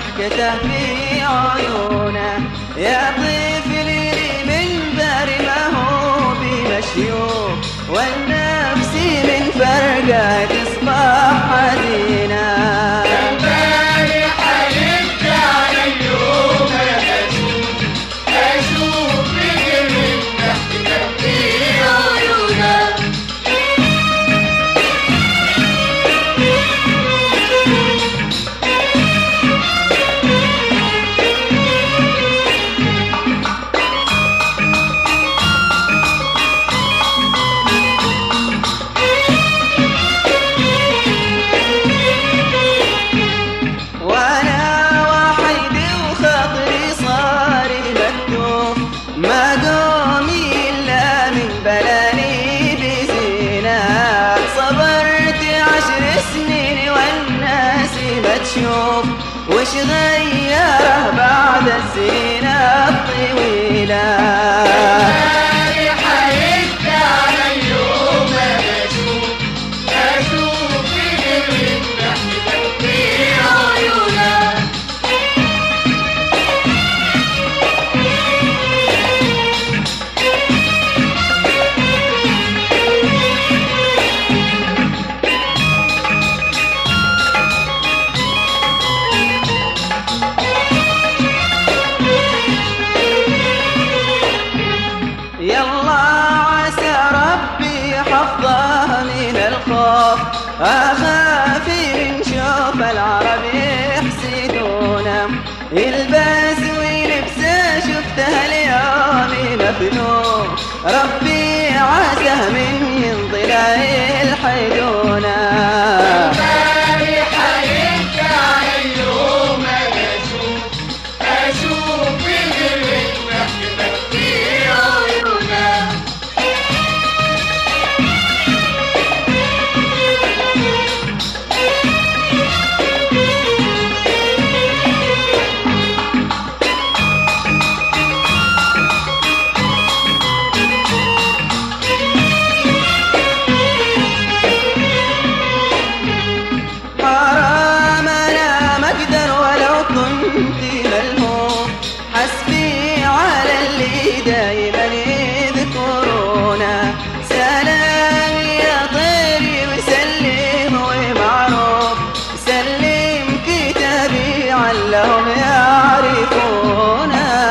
ضحكته في عيونه. يا طفلي من بر ما هو بمشيوب، والنفس من فرقه تصبح حزينه. شوف وش غيره بعد السنين الطويلة. أخاف من شوف العرب يحسدونه، يلبس ويلبسه شفته اليوم مفنون، ربي عساه من ينضلع يلحدونه. دايما يذكرونا سلام يا طيري وسلم ومعروف، سلم كتابي علهم يعرفونا.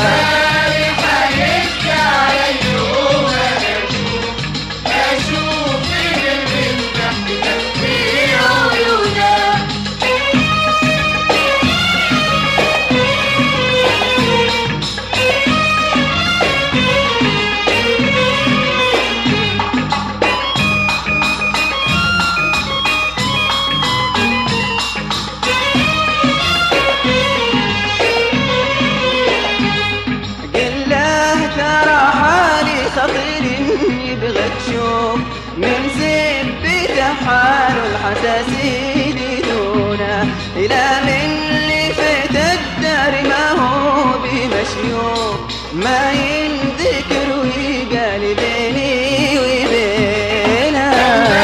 يبغى تشوف من زبته حال الحساسين دونه، إلى من اللي فات الدار ما هو بمشيوف، ما ينذكر ويقال بيني وبينه.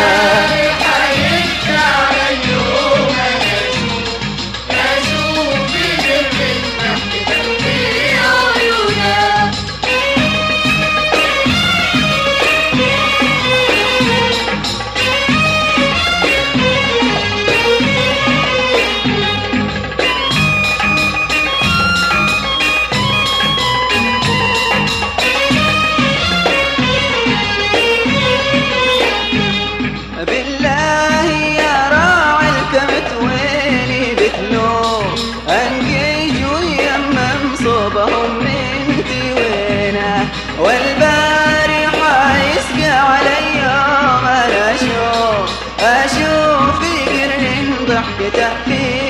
والبارحة يسقى علي يوم أنا أشوف في قرن ضحكته في